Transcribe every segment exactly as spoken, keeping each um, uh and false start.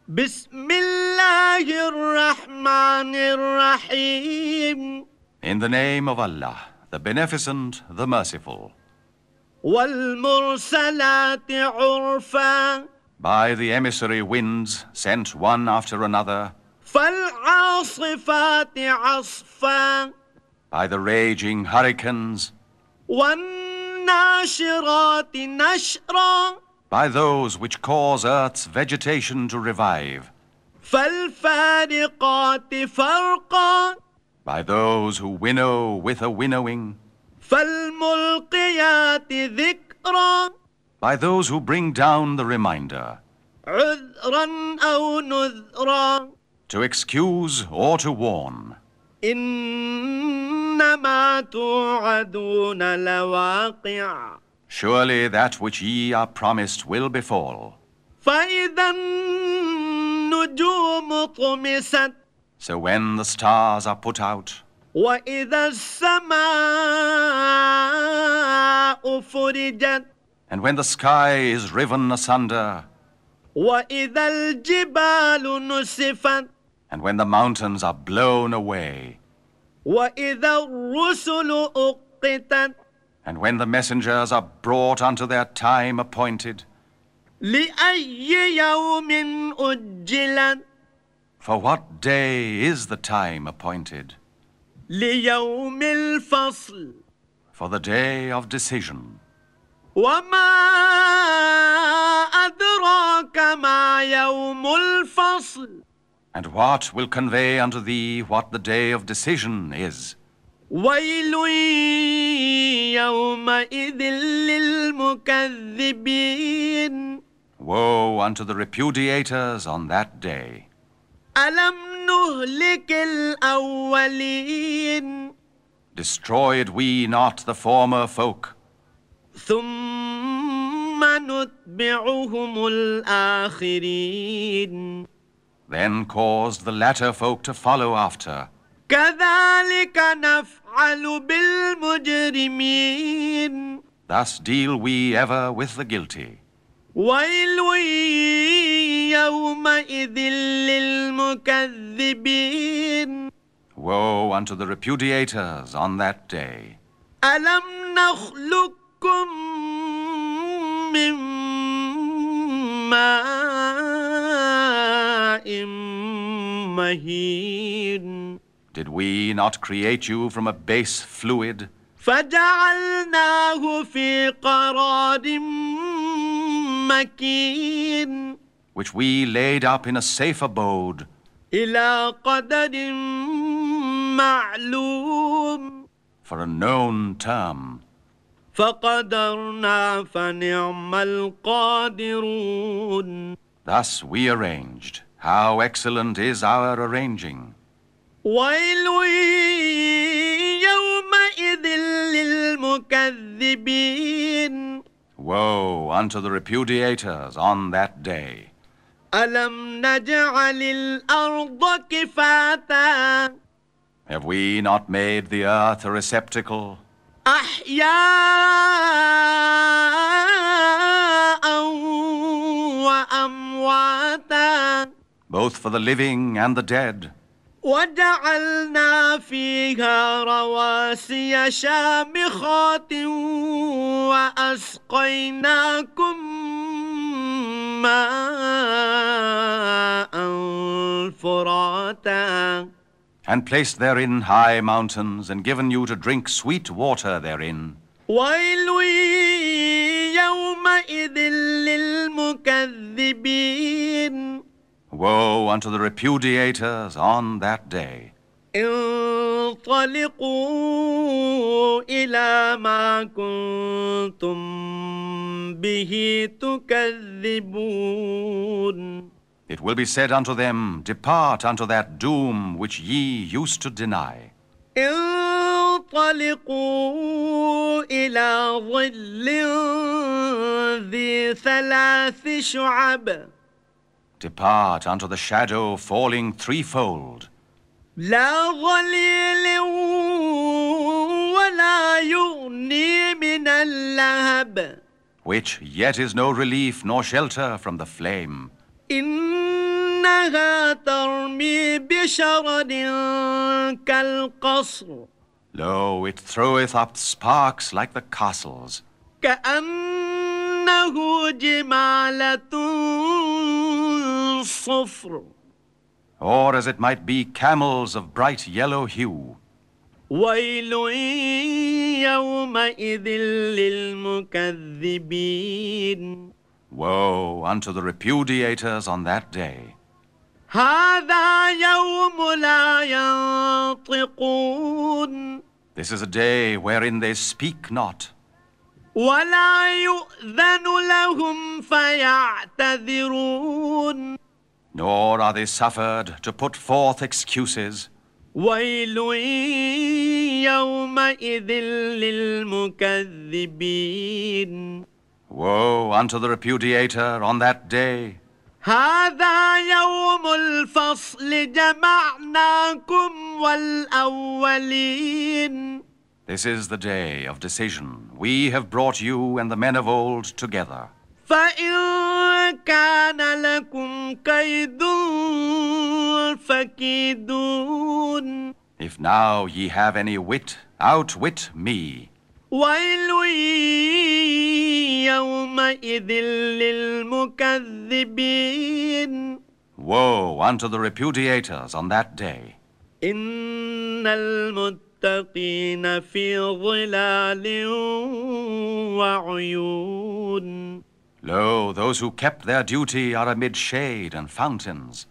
بسم الله الرحمن الرحيم. In the name of Allah, the Beneficent, the Merciful. والمرسلات عرفا. By the emissary winds sent one after another. فالعاصفات عصفا. By the raging hurricanes. والناشرات نشرا. By those which cause earth's vegetation to revive. فالفارقات فرقا. By those who winnow with a winnowing. فالملقيات ذكرا. By those who bring down the reminder. عذرا أو نذرا. To excuse or to warn. إنما توعدون لواقع. Surely that which ye are promised will befall. فإذا النجوم طمست. So when the stars are put out. وإذا السماء فرجت. And when the sky is riven asunder. وإذا الجبال نسفت. And when the mountains are blown away. وإذا الرسل أقتت. And when the messengers are brought unto their time appointed. لأي يوم أجلت. For what day is the time appointed? ليوم الفصل. For the day of decision. وما أدراك ما يوم الفصل. And what will convey unto thee what the day of decision is? ويل يومئذ للمكذبين. Woe unto the repudiators on that day. ألم نهلك الأولين. Destroyed we not the former folk? ثم نتبعهم الآخرين. Then caused the latter folk to follow after. كذلك نفعل بالمجرمين. Thus deal we ever with the guilty. ويل يومئذ للمكذبين. Woe unto the repudiators on that day. ألم نخلقكم من ماء مهين. Did we not create you from a base fluid? فجعلناه في قرار مكين. Which we laid up in a safe abode. إلى قدر معلوم. For a known term. فقدرنا فنعم القادرون. Thus we arranged. How excellent is our arranging. ويل يومئذ للمكذبين. Woe unto the repudiators on that day. ألم نجعل الأرض كفاتا. Have we not made the earth a receptacle? أحياء وأمواتا. Both for the living and the dead. وجعلنا فيها رواسي شامخات وأسقيناكم ماء فراتا. And placed therein high mountains, and given you to drink sweet water therein. ويل يومئذ للمكذبين. Woe unto the repudiators on that day. انطلقوا إلى ما كنتم به تكذبون. It will be said unto them, Depart unto that doom which ye used to deny. انطلقوا إلى ظل ذي ثلاث شعب. Depart unto the shadow falling threefold. لا ظليل ولا يغني من اللهب. Which yet is no relief nor shelter from the flame. إن إنها ترمي بشرر كالقصر Lo, it throweth up sparks like the castles, كأنه جمالة صفر or as it might be camels of bright yellow hue. ويل يومئذ للمكذبين Woe unto the repudiators on that day. هذا يوم لا ينطقون This is a day wherein they speak not, ولا يؤذن لهم فيعتذرون nor are they suffered to put forth excuses. ويل يومئذ للمكذبين Woe unto the repudiator on that day. هذا يوم الفصل جمعناكم والأولين This is the day of decision. We have brought you and the men of old together. فإن كان لكم كيد فكيدون If now ye have any wit, outwit me. ويل يومئذ للمكذبين Woe unto the repudiators on that day. إن المتقين في ظلال وعيون Lo, those who kept their duty are amid shade and fountains,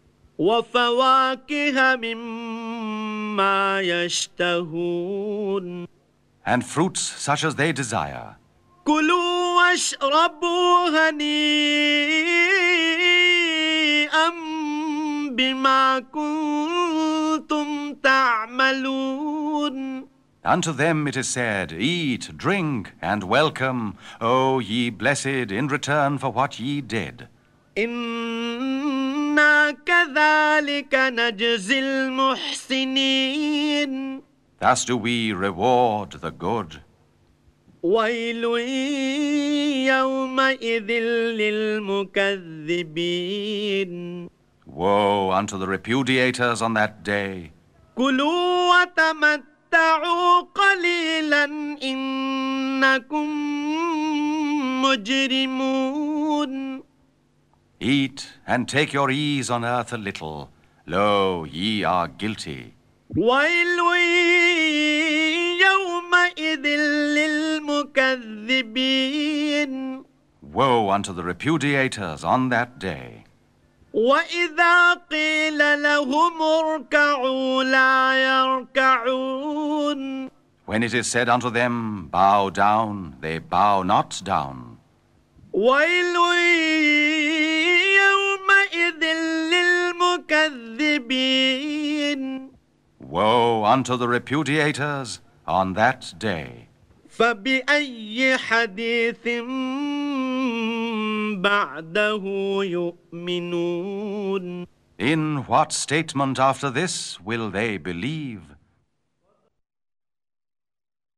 وفواكه مما يشتهون and fruits such as they desire. كلوا واشربوا هنيئا بما كنتم تعملون Unto them it is said, Eat, drink, and welcome, O ye blessed, in return for what ye did. إنا كذلك نجزي المحسنين Thus do we reward the good. ويل يومئذ للمكذبين Woe unto the repudiators on that day. كلوا وتمتعوا قليلا إنكم مجرمون Eat and take your ease on earth a little. Lo, ye are guilty. ويل يومئذ للمكذبين Woe unto the repudiators on that day. وإذا قيل لهم اركعوا لا يركعون When it is said unto them, Bow down, they bow not down. ويل يومئذ للمكذبين Woe unto the repudiators on that day. فبأي حديث بعده يؤمنون In what statement after this will they believe?